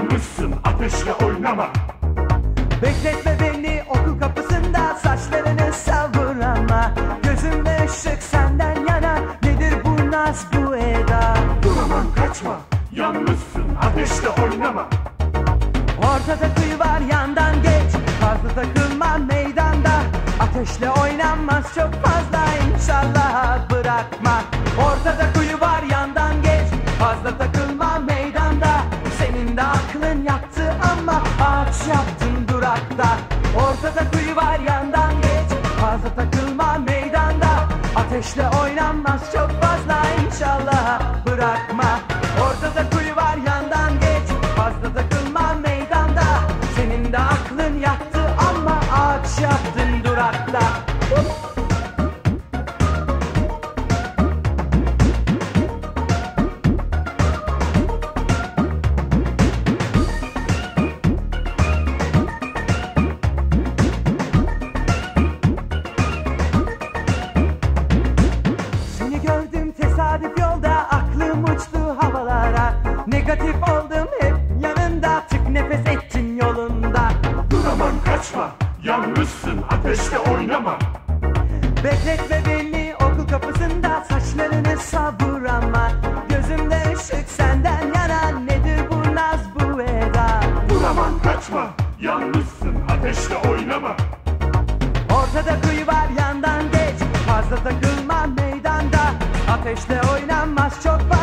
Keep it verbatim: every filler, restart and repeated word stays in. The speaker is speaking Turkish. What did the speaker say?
Yanmışsın, ateşle oynama. Bekletme beni okul kapısında, saçlarını savur ama gözümde ışık senden yana. Nedir bu naz, bu eda? Duramam, kaçma. Yanmışsın, ateşle oynama. Ortada kuyu var, yandan geç. Fazla takılma meydanda. Ateşle oynanmaz çok fazla, inşallah bırakma. Ortada kuyu var, yandan geç. Fazla takılma meydanda. Senin de aklın yaktı ama ağaç yaptın durakta. Ortada kuyu var, yandan geç. Fazla takılma meydanda. Ateşle oynanmaz çok fazla, inşallah bırakma. Ortada kuyu var, yandan geç. Fazla takılma meydanda. Senin de aklın yaktı ama ağaç yaptın durakta. Seni gördüm tesadüf yolda, aklım uçtu havalara. Negatif oldum hep yanında, tık nefes ettin yolunda. Duramam, kaçma. Yanmışsın, ateşle oynama. Bekletme beni okul kapısında, saçlarını savur ama gözümde ışık senden yana. Nedir bu naz, bu eda? Duramam, kaçma. Yanmışsın, ateşle oynama. Ortada kuyu var, yandan geç. Fazla takılma meydanda. Ateşle oynanmaz çok fazla.